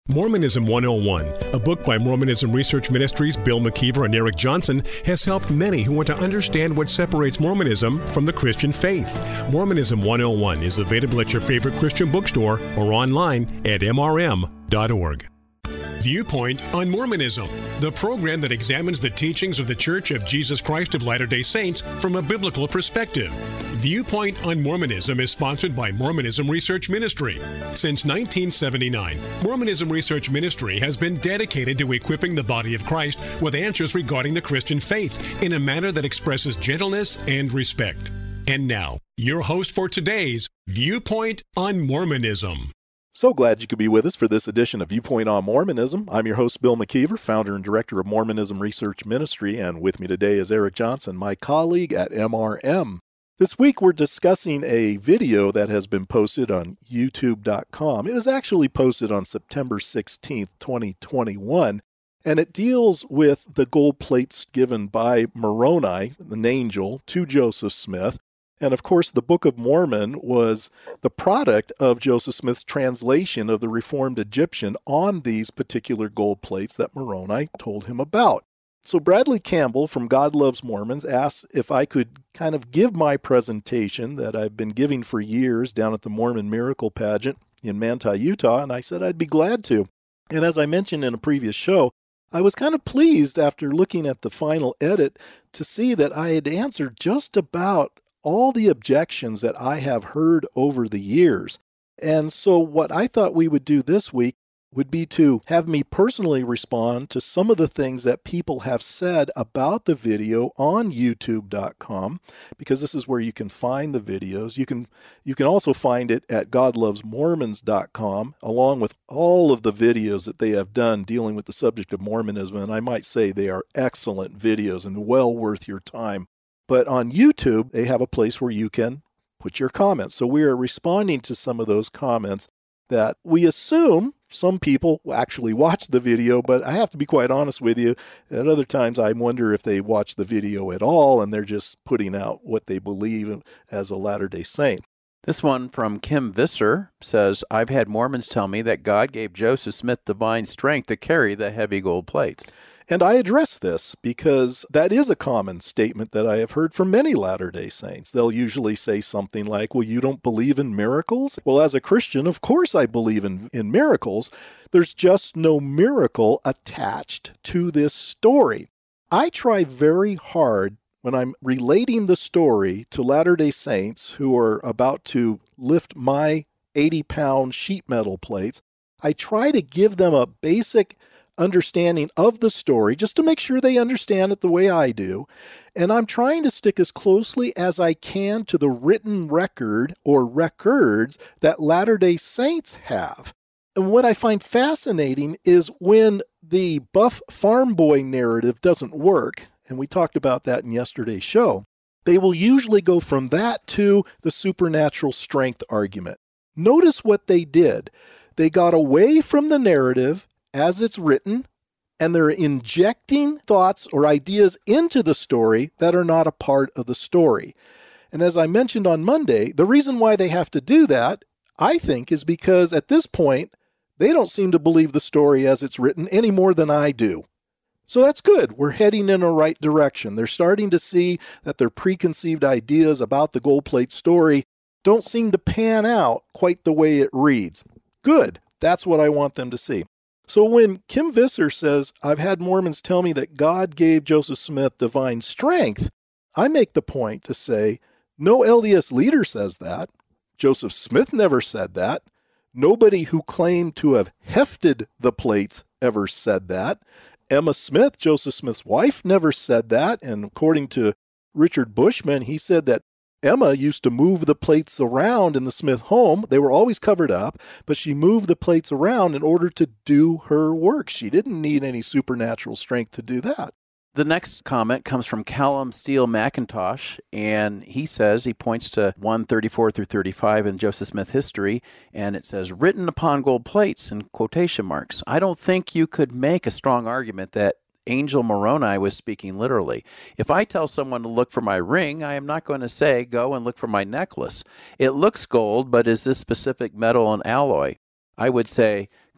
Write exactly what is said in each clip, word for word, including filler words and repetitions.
Mormonism one oh one, a book by Mormonism Research Ministries' Bill McKeever and Eric Johnson, has helped many who want to understand what separates Mormonism from the Christian faith. Mormonism one oh one is available at your favorite Christian bookstore or online at m r m dot org. Viewpoint on Mormonism, the program that examines the teachings of the Church of Jesus Christ of Latter-day Saints from a biblical perspective. Viewpoint on Mormonism is sponsored by Mormonism Research Ministry. Since nineteen seventy-nine, Mormonism Research Ministry has been dedicated to equipping the body of Christ with answers regarding the Christian faith in a manner that expresses gentleness and respect. And now, your host for today's Viewpoint on Mormonism. So glad you could be with us for this edition of Viewpoint on Mormonism. I'm your host, Bill McKeever, founder and director of Mormonism Research Ministry, and with me today is Eric Johnson, my colleague at M R M. This week we're discussing a video that has been posted on YouTube dot com. It was actually posted on September sixteenth, twenty twenty-one, and it deals with the gold plates given by Moroni, an angel, to Joseph Smith. And of course, the Book of Mormon was the product of Joseph Smith's translation of the Reformed Egyptian on these particular gold plates that Moroni told him about. So Bradley Campbell from God Loves Mormons asked if I could kind of give my presentation that I've been giving for years down at the Mormon Miracle Pageant in Manti, Utah, and I said I'd be glad to. And as I mentioned in a previous show, I was kind of pleased after looking at the final edit to see that I had answered just about all the objections that I have heard over the years. And so what I thought we would do this week would be to have me personally respond to some of the things that people have said about the video on YouTube dot com, because this is where you can find the videos. You can you can also find it at God Loves Mormons dot com, along with all of the videos that they have done dealing with the subject of Mormonism. And I might say they are excellent videos and well worth your time. But on YouTube, they have a place where you can put your comments. So we are responding to some of those comments that we assume some people actually watch the video, but I have to be quite honest with you. At other times, I wonder if they watch the video at all and they're just putting out what they believe as a Latter-day Saint. This one from Kim Visser says, I've had Mormons tell me that God gave Joseph Smith divine strength to carry the heavy gold plates. And I address this because that is a common statement that I have heard from many Latter-day Saints. They'll usually say something like, well, you don't believe in miracles? Well, as a Christian, of course I believe in, in miracles. There's just no miracle attached to this story. I try very hard when I'm relating the story to Latter-day Saints who are about to lift my eighty-pound sheet metal plates. I try to give them a basic understanding of the story just to make sure they understand it the way I do. And I'm trying to stick as closely as I can to the written record or records that Latter-day Saints have. And what I find fascinating is when the buff farm boy narrative doesn't work, and we talked about that in yesterday's show, they will usually go from that to the supernatural strength argument. Notice what they did. They got away from the narrative as it's written, and they're injecting thoughts or ideas into the story that are not a part of the story. And as I mentioned on Monday, the reason why they have to do that, I think, is because at this point, they don't seem to believe the story as it's written any more than I do. So that's good. We're heading in a right direction. They're starting to see that their preconceived ideas about the gold plate story don't seem to pan out quite the way it reads. Good. That's what I want them to see. So when Kim Visser says, I've had Mormons tell me that God gave Joseph Smith divine strength, I make the point to say, no L D S leader says that. Joseph Smith never said that. Nobody who claimed to have hefted the plates ever said that. Emma Smith, Joseph Smith's wife, never said that. And according to Richard Bushman, he said that Emma used to move the plates around in the Smith home. They were always covered up, but she moved the plates around in order to do her work. She didn't need any supernatural strength to do that. The next comment comes from Callum Steele McIntosh, and he says, he points to one thirty-four through thirty-five in Joseph Smith history, and it says, written upon gold plates in quotation marks. I don't think you could make a strong argument that Angel Moroni was speaking literally. If I tell someone to look for my ring, I am not going to say, go and look for my necklace. It looks gold, but is this specific metal and alloy? I would say,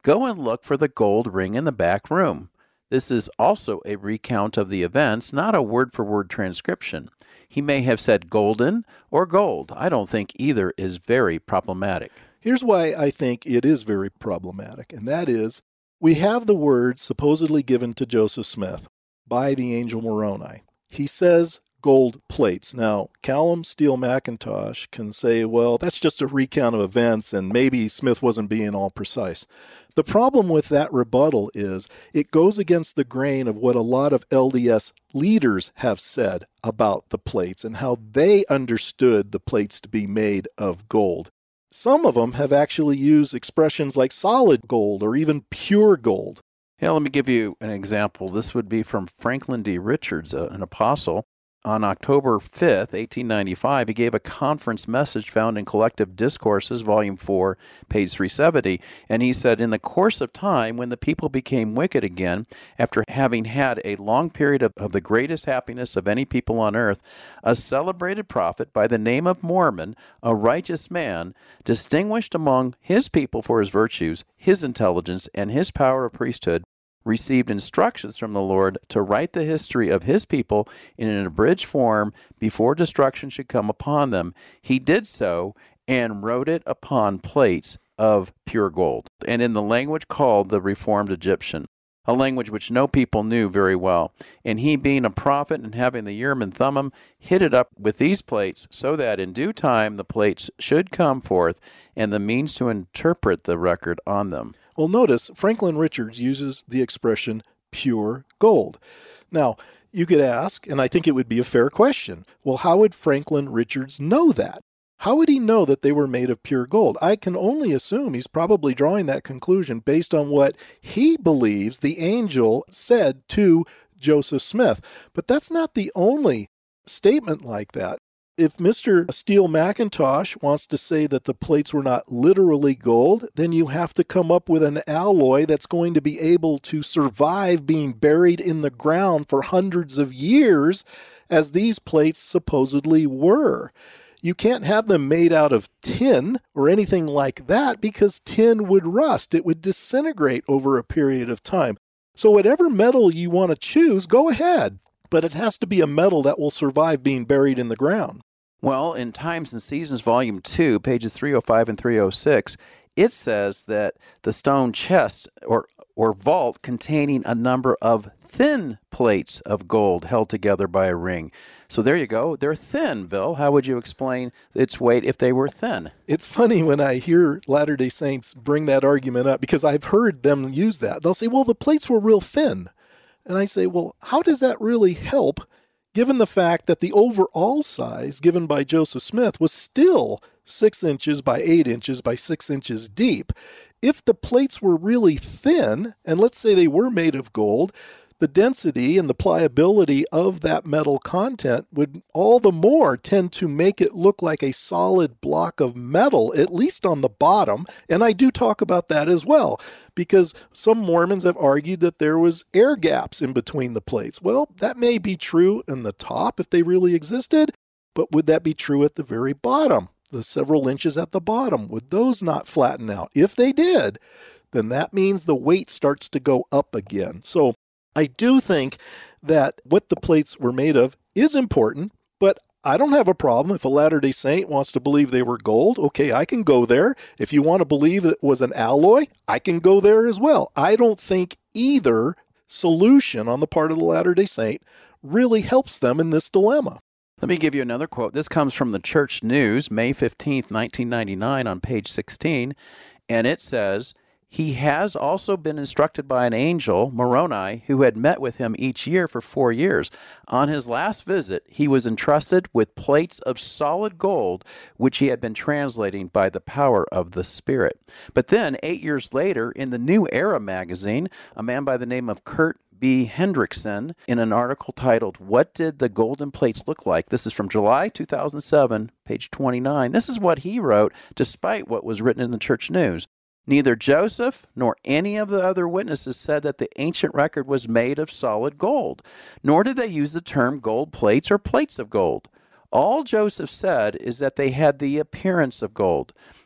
Go and look for the gold ring in the back room. This is also a recount of the events, not a word-for-word transcription. He may have said golden or gold. I don't think either is very problematic. Here's why I think it is very problematic, and that is, we have the words supposedly given to Joseph Smith by the angel Moroni. He says gold plates. Now, Callum Steele McIntosh can say, well, that's just a recount of events, and maybe Smith wasn't being all precise. The problem with that rebuttal is it goes against the grain of what a lot of L D S leaders have said about the plates and how they understood the plates to be made of gold. Some of them have actually used expressions like solid gold or even pure gold. Yeah, let me give you an example. This would be from Franklin D. Richards, an apostle. On October fifth, eighteen ninety-five, he gave a conference message found in Collective Discourses, Volume four, page three seventy, and he said, in the course of time, when the people became wicked again, after having had a long period of, of the greatest happiness of any people on earth, a celebrated prophet by the name of Mormon, a righteous man, distinguished among his people for his virtues, his intelligence, and his power of priesthood, received instructions from the Lord to write the history of his people in an abridged form before destruction should come upon them. He did so and wrote it upon plates of pure gold, and in the language called the Reformed Egyptian, a language which no people knew very well. And he, being a prophet and having the Urim and Thummim, hid it up with these plates so that in due time the plates should come forth and the means to interpret the record on them. Well, notice Franklin Richards uses the expression pure gold. Now, you could ask, and I think it would be a fair question, well, how would Franklin Richards know that? How would he know that they were made of pure gold? I can only assume he's probably drawing that conclusion based on what he believes the angel said to Joseph Smith. But that's not the only statement like that. If Mister Steele McIntosh wants to say that the plates were not literally gold, then you have to come up with an alloy that's going to be able to survive being buried in the ground for hundreds of years, as these plates supposedly were. You can't have them made out of tin or anything like that because tin would rust. It would disintegrate over a period of time. So whatever metal you want to choose, go ahead. But it has to be a metal that will survive being buried in the ground. Well, in Times and Seasons, Volume two, pages three oh five and three oh six, it says that the stone chest or or vault containing a number of thin plates of gold held together by a ring. So there you go. They're thin, Bill. How would you explain its weight if they were thin? It's funny when I hear Latter-day Saints bring that argument up because I've heard them use that. They'll say, well, the plates were real thin. And I say, well, how does that really help, given the fact that the overall size given by Joseph Smith was still six inches by eight inches by six inches deep? If the plates were really thin, and let's say they were made of gold, the density and the pliability of that metal content would all the more tend to make it look like a solid block of metal, at least on the bottom. And I do talk about that as well, because some Mormons have argued that there was air gaps in between the plates. Well, that may be true in the top if they really existed, but would that be true at the very bottom? The several inches at the bottom, would those not flatten out? If they did, then that means the weight starts to go up again. So I do think that what the plates were made of is important, but I don't have a problem if a Latter-day Saint wants to believe they were gold. Okay, I can go there. If you want to believe it was an alloy, I can go there as well. I don't think either solution on the part of the Latter-day Saint really helps them in this dilemma. Let me give you another quote. This comes from the Church News, May fifteenth, nineteen ninety-nine, on page sixteen, and it says, he has also been instructed by an angel, Moroni, who had met with him each year for four years. On his last visit, he was entrusted with plates of solid gold, which he had been translating by the power of the Spirit. But then, eight years later, in the New Era magazine, a man by the name of Kurt B. Hendrickson, in an article titled, What Did the Golden Plates Look Like? This is from July two thousand seven, page twenty-nine. This is what he wrote, despite what was written in the Church News. Neither Joseph nor any of the other witnesses said that the ancient record was made of solid gold, nor did they use the term gold plates or plates of gold. All Joseph said is that they had the appearance of gold.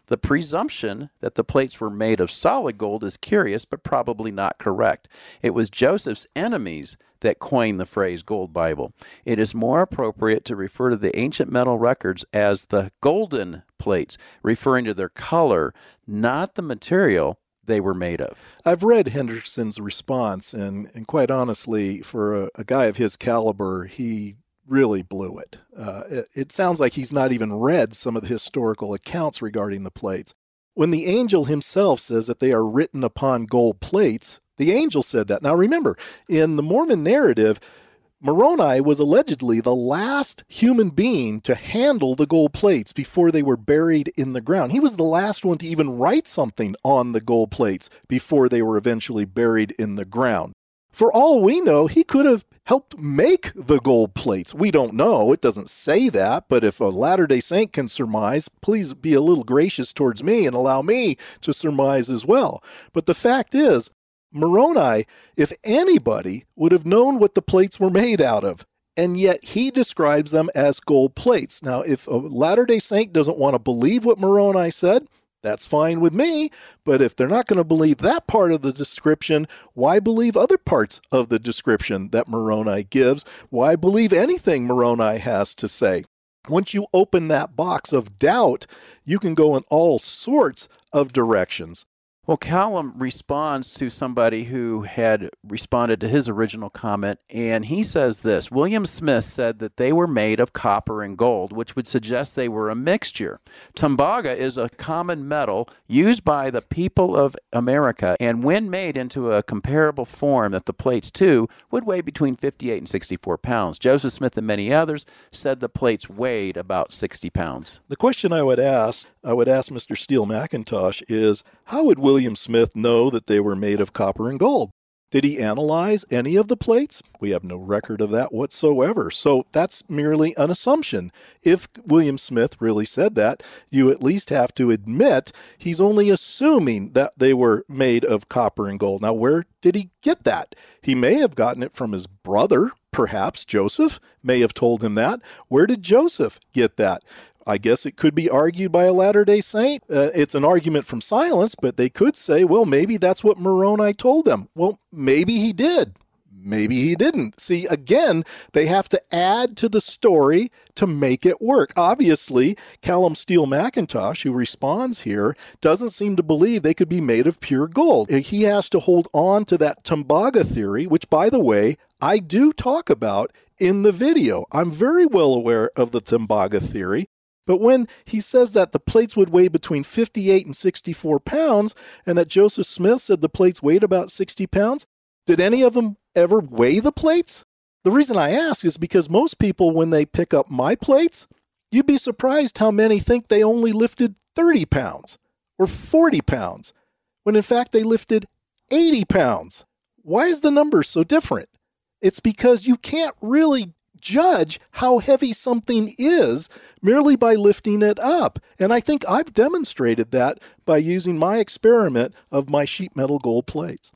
The presumption that the plates were made of solid gold is curious, but probably not correct. It was Joseph's enemies that coined the phrase gold Bible. It is more appropriate to refer to the ancient metal records as the golden plates, referring to their color, not the material they were made of. I've read Henderson's response, and, and quite honestly, for a, a guy of his caliber, he really blew it. Uh, it. It sounds like he's not even read some of the historical accounts regarding the plates. When the angel himself says that they are written upon gold plates, the angel said that. Now remember, in the Mormon narrative, Moroni was allegedly the last human being to handle the gold plates before they were buried in the ground. He was the last one to even write something on the gold plates before they were eventually buried in the ground. For all we know, he could have helped make the gold plates. We don't know. It doesn't say that, but if a Latter-day Saint can surmise, please be a little gracious towards me and allow me to surmise as well. But the fact is, Moroni, if anybody, would have known what the plates were made out of, and yet he describes them as gold plates. Now, if a Latter-day Saint doesn't want to believe what Moroni said, that's fine with me, but if they're not going to believe that part of the description, why believe other parts of the description that Moroni gives? Why believe anything Moroni has to say? Once you open that box of doubt, you can go in all sorts of directions. Well, Callum responds to somebody who had responded to his original comment, and he says this: William Smith said that they were made of copper and gold, which would suggest they were a mixture. Tembaga is a common metal used by the people of America, and when made into a comparable form that the plates too would weigh between fifty-eight and sixty-four pounds. Joseph Smith and many others said the plates weighed about sixty pounds. The question I would ask, I would ask Mister Steele McIntosh is, how would William Smith know that they were made of copper and gold? Did he analyze any of the plates? We have no record of that whatsoever. So that's merely an assumption. If William Smith really said that, you at least have to admit he's only assuming that they were made of copper and gold. Now, where did he get that? He may have gotten it from his brother, perhaps Joseph may have told him that. Where did Joseph get that? I guess it could be argued by a Latter-day Saint. Uh, it's an argument from silence, but they could say, well, maybe that's what Moroni told them. Well, maybe he did. Maybe he didn't. See, again, they have to add to the story to make it work. Obviously, Callum Steele McIntosh, who responds here, doesn't seem to believe they could be made of pure gold. He has to hold on to that Tembaga theory, which, by the way, I do talk about in the video. I'm very well aware of the Tembaga theory. But when he says that the plates would weigh between fifty-eight and sixty-four pounds, and that Joseph Smith said the plates weighed about sixty pounds, did any of them ever weigh the plates? The reason I ask is because most people, when they pick up my plates, you'd be surprised how many think they only lifted thirty pounds or forty pounds, when in fact they lifted eighty pounds. Why is the number so different? It's because you can't really judge how heavy something is merely by lifting it up. And I think I've demonstrated that by using my experiment of my sheet metal gold plates.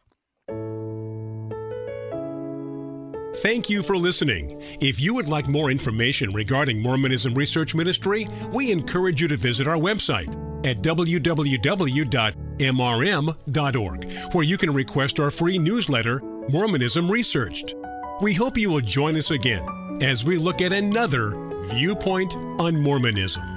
Thank you for listening. If you would like more information regarding Mormonism Research Ministry, we encourage you to visit our website at w w w dot m r m dot org, where you can request our free newsletter, Mormonism Researched. We hope you will join us again as we look at another viewpoint on Mormonism.